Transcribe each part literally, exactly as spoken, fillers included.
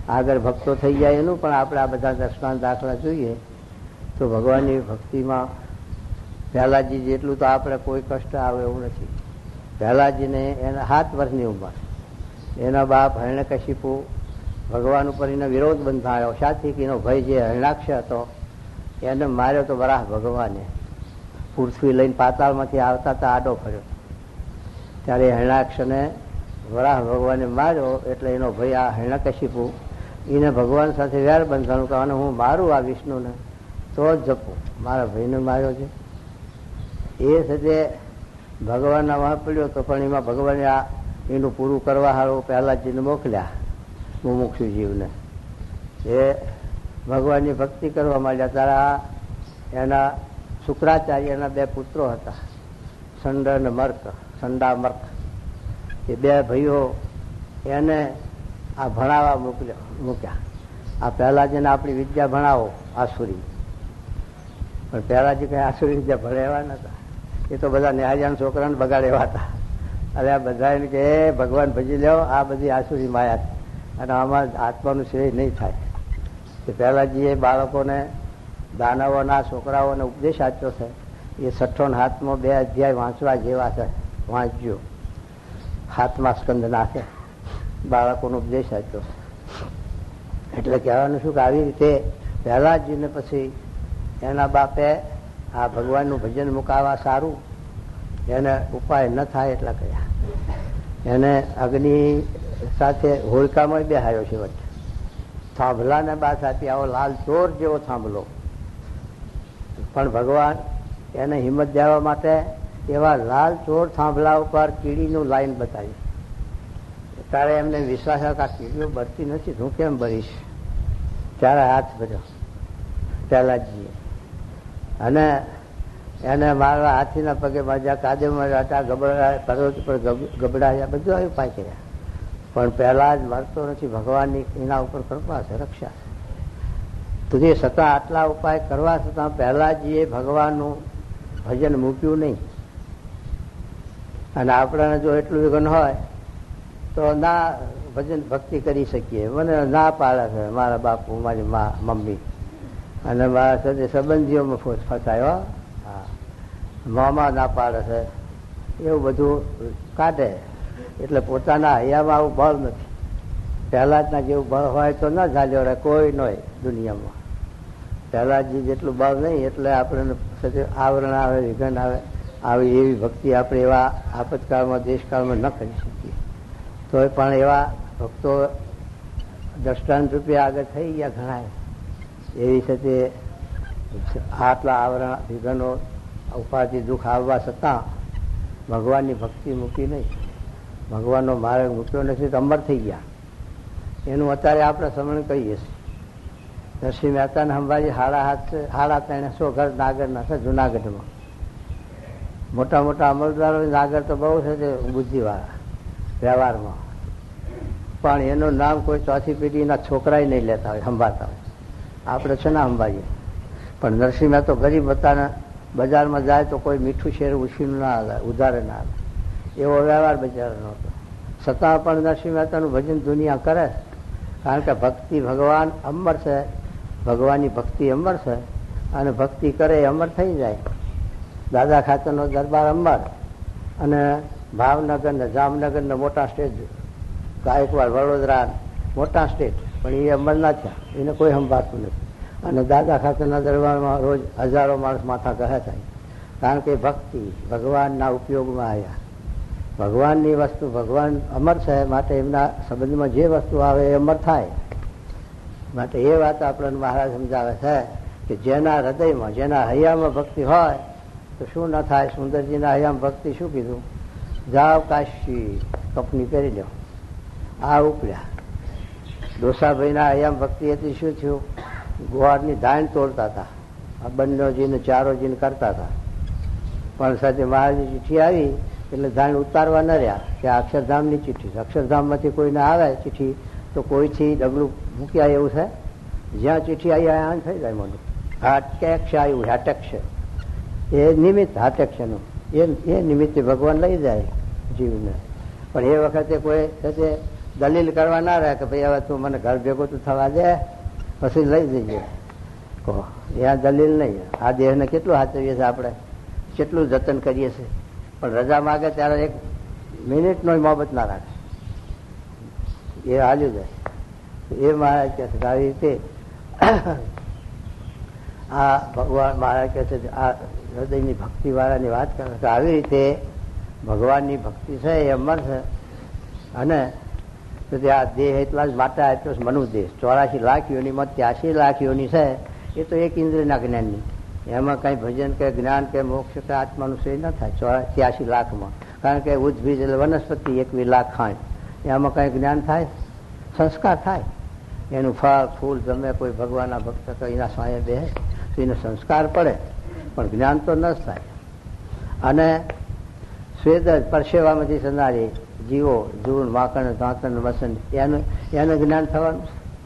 આગળ ભક્તો થઈ જાય એનું પણ આપણે આ બધા દર્શનાન દાખલા જોઈએ તો ભગવાનની ભક્તિમાં પહેલાજી જેટલું તો આપણે કોઈ કષ્ટ આવે એવું નથી. પહેલાજીને એના સાત વર્ષની ઉંમર, એના બાપ હિરણ્યકશિપુ ભગવાન ઉપર એનો વિરોધ બંધાયો. સાત્વિકીનો ભય જે હિરણાક્ષ હતો એને માર્યો તો વરાહ ભગવાને. પૃથ્વી લઈને પાતાળમાંથી આવતા હતા, આડો ફર્યો ત્યારે હિરણાક્ષને વરાહ ભગવાને માર્યો. એટલે એનો ભય આ હિરણ્યકશિપુ એને ભગવાન સાથે વેર બંધાણું કે અને હું મારું આ વિષ્ણુને તો જ જપું, મારા ભાઈને માર્યો છે. એ સાથે ભગવાનના વાહ પડ્યો તો પણ એમાં ભગવાને આ એનું પૂરું કરવા હારું પહેલાજીને મોકલ્યા, મુમુક્ષુ જીવને. એ ભગવાનની ભક્તિ કરવા માંડ્યા ત્યારે એના શુક્રાચાર્યના બે પુત્રો હતા, સંડ અને મર્ક, સંડા મર્ક. એ બે ભાઈઓ એને આ ભણાવવા મોકલ્યા મૂક્યા આ પહેલાજીને આપણી વિદ્યા ભણાવો આસુરી. પણ પહેલાજી કઈ આસુરી વિદ્યા ભણેવા નતા, એ તો બધા ન્યાયાન છોકરાને બગાડેવા હતા. અરે આ બધા એને કે ભગવાન ભજી લેવો, આ બધી આસુરી માયા છે અને આમાં આત્માનું શ્રેય નહીં થાય. કે પહેલાજીએ બાળકોને, દાનવોના છોકરાઓને ઉપદેશ આપ્યો છે. એ છઠ્ઠો ને હાથમાં બે અધ્યાય વાંચવા જેવા છે, વાંચજો. હાથમાં સ્કંદ નાખે બાળકોનો ઉપદેશ આપ્યો. એટલે કહેવાનું શું કે આવી રીતે પહેલાજીને પછી એના બાપે આ ભગવાનનું ભજન મુકાવા સારું એને ઉપાય ન થાય એટલા કહ્યા. એને અગ્નિ સાથે હોળકામાં બેહાયો છે વચ્ચે. થાંભલાને બાસ આપી, આવો લાલ ચોર જેવો થાંભલો. પણ ભગવાન એને હિંમત દેવા માટે એવા લાલ ચોર થાંભલા ઉપર કીડીનું લાઈન બતાવી. ત્યારે એમને વિશ્વાસ આવ્યો કે આ કીડીઓ બરતી નથી, હું કેમ ભરીશ? ત્યારે હાથ ભર્યો પહેલાજીએ અને એને મારવા હાથીના પગે મજા, કાદે મજા, ગબડા પર્વત ઉપર ગબડાયા, બધું આવી ઉપાય કર્યા. પણ પહેલા જ મરતો નથી. ભગવાનની એના ઉપર કૃપા છે, રક્ષા છે. તો જે છતાં આટલા ઉપાય કરવા છતાં પહેલાજીએ ભગવાનનું ભજન મૂક્યું નહીં. અને આપણને જો એટલું વિઘ્ન હોય તો ના ભજન ભક્તિ કરી શકીએ. મને ના પાડે છે મારા બાપુ, મારી મા, મમ્મી અને મારા સાથે સંબંધીઓમાં ફસાયો. હા, મામા ના પાડે છે, એવું બધું કાઢે. એટલે પોતાના હૈયામાં આવું બળ નથી. પહેલા જ ના જેવું બળ હોય તો ન ચાલ્યો રહે કોઈ નહીં દુનિયામાં. પહેલા જ જેટલું બળ નહીં એટલે આપણે આવરણ આવે, વિઘન આવે, આવી એવી ભક્તિ આપણે એવા આપતકાળમાં, દેશકાળમાં ન કરી શકીએ. તો પણ એવા ભક્તો દ્રષ્ટાંત રૂપે આગળ થઈ ગયા ઘણા. એવી સાથે આટલા આવરણ, વિઘનો, ઉપાધિ, દુઃખ આવવા છતાં ભગવાનની ભક્તિ મૂકી નહીં, ભગવાનનો માર્ગ મૂક્યો નથી તો અમર થઈ ગયા. એનું અત્યારે આપણે સમરણ કહીએ છીએ. નરસિંહ મહેતાને અંબાજી હાડા હાથ હાડા ત્રણસો ઘર નાગરના છે જુનાગઢમાં. મોટા મોટા અમલદારો નાગર તો બહુ છે તે બુદ્ધિવાળા વ્યવહારમાં, પણ એનું નામ કોઈ ચોથી પેઢીના છોકરાય નહીં લેતા હોય, સંભાળતા હોય. આપણે છે ને અંબાજી. પણ નરસિંહ મહેતા ગરીબ હતા, બજારમાં જાય તો કોઈ મીઠું શેર ઉછીનું ના આવે, ઉધારે ના આવે, એવો વ્યવહાર બજારનો હતો. છતાં પણ નરસિંહ મહેતાનું ભજન દુનિયા કરે, કારણ કે ભક્તિ ભગવાન અમર છે, ભગવાનની ભક્તિ અમર છે અને ભક્તિ કરે એ અમર થઈ જાય. દાદા ખાચરનો દરબાર અમર અને ભાવનગર ને જામનગર ને મોટા સ્ટેટ, ગાયકવાડ, વડોદરા મોટા સ્ટેટ, પણ એ અમર ના થયા, એને કોઈ સંભાળતું નથી. અને દાદા ખાચરના દરબારમાં રોજ હજારો માણસ માથા કહે થાય, કારણ કે ભક્તિ ભગવાનના ઉપયોગમાં આવ્યા. ભગવાનની વસ્તુ, ભગવાન અમર છે માટે એમના સંબંધમાં જે વસ્તુ આવે એ અમર થાય. માટે એ વાત આપણને મહારાજ સમજાવે છે કે જેના હૃદયમાં, જેના હૈયામાં ભક્તિ હોય તો શું ન થાય. સુંદરજીના હૈયામાં ભક્તિ શું કીધું? જાઓ કાશી, કપની પહેરી લો. આ ઉપડ્યા. ડોસાભાઈના હૈયામાં ભક્તિ હતી, શું થયું? ગોળની ધાણ તોડતા હતા, આ બંનેજીને ચારોજીને કરતા હતા. પણ સાથે મહારાજની ચિઠ્ઠી આવી એટલે ધાણ ઉતારવા ન રહ્યા કે અક્ષરધામની ચિઠ્ઠી. અક્ષરધામમાંથી કોઈને આવે ચિઠ્ઠી તો કોઈથી ડગલું મૂક્યા એવું છે. જ્યાં ચિઠ્ઠી આવી આન થઈ જાય મોડું. હાટેક્ષ આવ્યું, હાટેક્ષ એ નિમિત્ત, હાટેક્ષનું એ એ નિમિત્તે ભગવાન લઈ જાય જીવને. પણ એ વખતે કોઈ સાથે દલીલ કરવા ના રહે કે ભાઈ હવે તું મને ઘર ભેગું તું થવા દે પછી લઈ જઈએ. કહો ત્યાં દલીલ નહીં. આ દેહને કેટલું સાચવીએ છીએ આપણે, કેટલું જતન કરીએ છીએ, પણ રજા માગે ત્યારે એક મિનિટનો મોહબત ના રાખે, એ હાલ્યું જાય. એ મહારાજ કહે છે આવી રીતે આ ભગવાન મહારાજ કહે છે આ હૃદયની ભક્તિ વાળાની વાત કરે છે. આવી રીતે ભગવાનની ભક્તિ છે એ અમર છે. અને આ દેહ એટલા જ માટે આપ્યો છે મનુ દેહ. ચોરાશી લાખ યોનીમાં ત્યાસી લાખ યોની છે એ તો એક ઇન્દ્રિયના જ્ઞાનની, એમાં કઈ ભજન કે જ્ઞાન કે મોક્ષ કે આત્માનું શ્રેય ન થાય ચોરા ત્યાસી લાખમાં. કારણ કે ઉદ્ભીજ એટલે વનસ્પતિ એકવી લાખ ખાંડ, એમાં કઈ જ્ઞાન થાય, સંસ્કાર થાય. એનું ફળ ફૂલ ગમે કોઈ ભગવાનના ભક્ત એના સ્વાય બે તો એને સંસ્કાર પડે, પણ જ્ઞાન તો ન જ થાય. અને સ્વેદ પરસેવામાંથી સનારી જીવો જૂન માકણ ધાંકણ વસન એનું એનું જ્ઞાન થવાનું.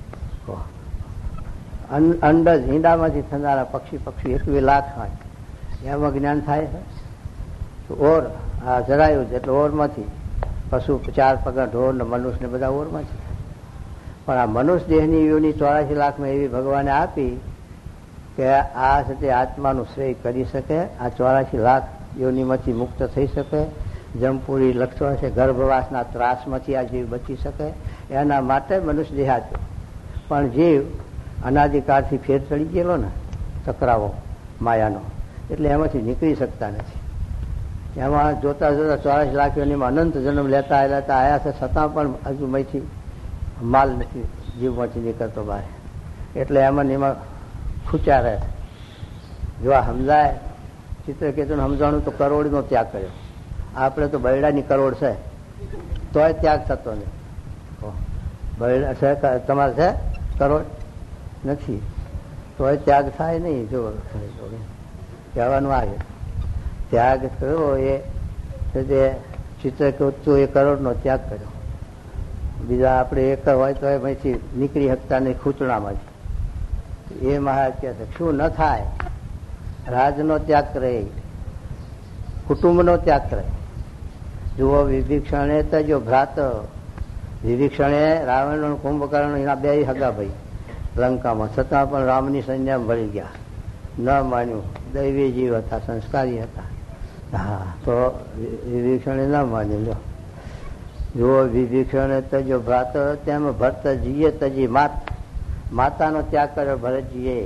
અંડજ ઈંડામાંથી થનારા પક્ષી પક્ષી એકવી લાખ હોય એમાં જ્ઞાન થાય છે. ઓર આ જરાયું એટલે ઓરમાંથી પશુ ચાર પગા ઢોર ને મનુષ્ય ને બધા ઓરમાંથી. પણ આ મનુષ્ય દેહની યોની ચોરાશી લાખમાં એવી ભગવાને આપી કે આ સાથે આત્માનું શ્રેય કરી શકે, આ ચોરાશી લાખ યોનીમાંથી મુક્ત થઈ શકે, જમપુરી લક્ષણ છે ગર્ભવાસના ત્રાસમાંથી આ જીવ બચી શકે, એના માટે મનુષ્ય દેહ આપ્યો. પણ જીવ અનાદિકાળથી ફેર ચડી ગયેલો ને ચક્રાવો માયાનો, એટલે એમાંથી નીકળી શકતા નથી. એમાં જોતા જોતા ચોરાશી લાખ યોનીમાં અનંત જન્મ લેતા લેતા આવ્યા છે, છતાં પણ હજુ મયથી માલ નથી જીવમાંથી નીકળતો બહાર. એટલે એમાં એમાં ખૂચ્યા રહે. જો આ સમજાય ચિત્રકેતુને સમજાણું તો કરોડનો ત્યાગ કર્યો. આપણે તો બૈડાની કરોડ છે તોય ત્યાગ થતો નહીં. બૈડા છે તમારે છે કરોડ નથી તોય ત્યાગ થાય નહીં. જો કહેવાનું આવે ત્યાગ કર્યો એ ચિત્રકેતુ એ કરોડનો ત્યાગ કર્યો. બીજા આપણે એક હોય તો એમાંથી નીકળી શકતા નહીં ખૂંચણામાંથી. એ મહારાજ કહે છે શું ન થાય? રાજનો ત્યાગ કરે, કુટુંબનો ત્યાગ કરે. જુઓ વિભીક્ષણે તો જો ભ્રાત વિભીક્ષણે રાવણ કુંભકર્ણ એના બે હગા ભાઈ લંકામાં, છતાં પણ રામની સંજ્ઞામાં ભળી ગયા, ન માન્યું. દૈવી જીવ હતા, સંસ્કારી હતા. હા તો વિભીક્ષણે ન માન્યું. જો જુઓ વિભીક્ષણે તજો ભ્રાત તેમ ભરતજીએ તજી માત માતાનો ત્યાગ કર્યો ભરતજીએ.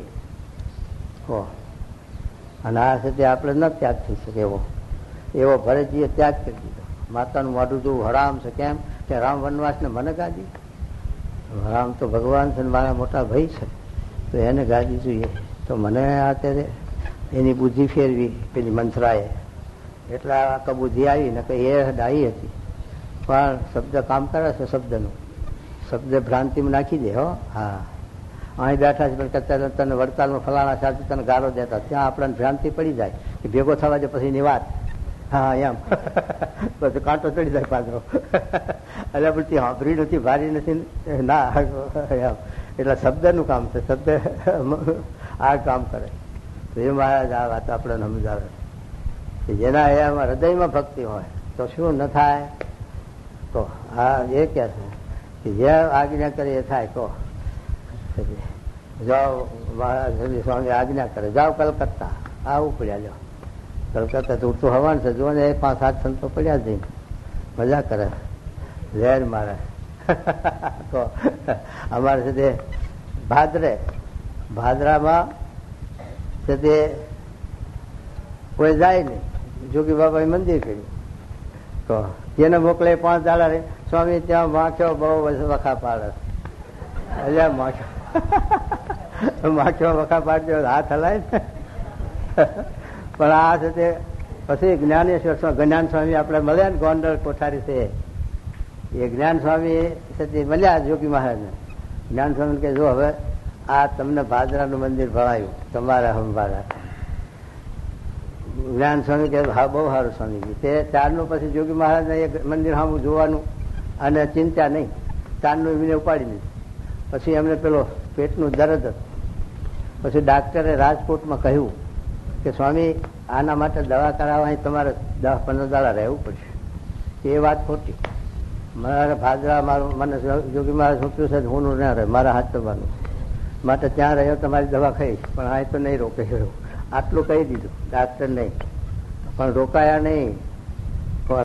અને આ સાથે આપણે ન ત્યાગ થઈ શકે એવો એવો ભરતજીએ ત્યાગ કરી દીધો. માતાનું મોઢું જોવું હરામ છે. કેમ કે રામ વનવાસને મને ગાદી? રામ તો ભગવાન છે, મારા મોટા ભાઈ છે, તો એને ગાદી જોઈએ. તો મને અત્યારે એની બુદ્ધિ ફેરવી પેલી મંથરાએ, એટલે આ કબુદ્ધિ આવી ને કે એ ડાઈ હતી, પણ શબ્દ કામ કરે છે. શબ્દનું શબ્દ ભ્રાંતિમાં નાખી દે. હો હા અહીં બેઠા છે પણ કહેતા તને વડતાલમાં ફલાણા સાથે તને ગાળો દેતા, ત્યાં આપણને ભ્રાંતિ પડી જાય કે ભેગો થવા દે પછીની વાત. હા એમ પછી કાંટો ચડી જાય પાદરો. એટલે પણ ત્યાં હાંભરી નથી, ભારી નથી ના એમ. એટલે શબ્દનું કામ છે, શબ્દ આ કામ કરે. તો એ મહારાજ આ વાત આપણને સમજાવે કે જેના એમાં હૃદયમાં ભક્તિ હોય તો શું ન થાય? તો આ એ કે છે કે જે આજ્ઞા કરે એ થાય. તો જાઓ સ્વામી આજ્ઞા કરે, જાઓ કલકત્તા. આવું પડ્યા જાઓ કલકત્તા તો ઉઠતું હવાનું છે. જુઓ ને એ પાંચ સાત સંતો પડ્યા જઈને મજા કરે, લહેર મારે. તો અમારે છે તે ભાદરે ભાદરામાં છે તે કોઈ જાય નહીં. જોગી બાબાએ મંદિર કર્યું તો જેને મોકલે પાંચ દાડા રે સ્વામી ત્યાં માખ્યો બહુ વખા પાડે. એટલે માખ્યો માખ્યો વખા પાડજો હાથ હલાય ને. પણ આ છે તે પછી જ્ઞાનેશ્વર જ્ઞાન સ્વામી આપણે મળ્યા ને ગોંડલ કોઠારી છે, એ જ્ઞાન સ્વામી છે તે મળ્યા જોગી મહારાજને. જ્ઞાન સ્વામી કે જો હવે આ તમને ભાદરાનું મંદિર ભણાયું તમારા હંભારા. જ્ઞાન સ્વામી કે હા બહુ સારું સ્વામીજી. તે ચારનું પછી જોગી મહારાજને એ મંદિર સામું જોવાનું અને ચિંતા નહીં, ચારનું એમને ઉપાડી લીધું. પછી એમને પેલો પેટનું દર્દ હતું. પછી ડાક્ટરે રાજકોટમાં કહ્યું કે સ્વામી આના માટે દવા કરાવવા તમારે દસ પંદર દાડા રહેવું પડશે. એ વાત ખોટી. મારા ભાદરા મારું મને જોગી મારે છોકરું છે હું ના રહે, મારા હાથ થવાનું માટે ત્યાં રહ્યો તમારી દવા ખાઈશ, પણ આ તો નહીં રોકે. આટલું કહી દીધું ડાક્ટર નહીં, પણ રોકાયા નહીં.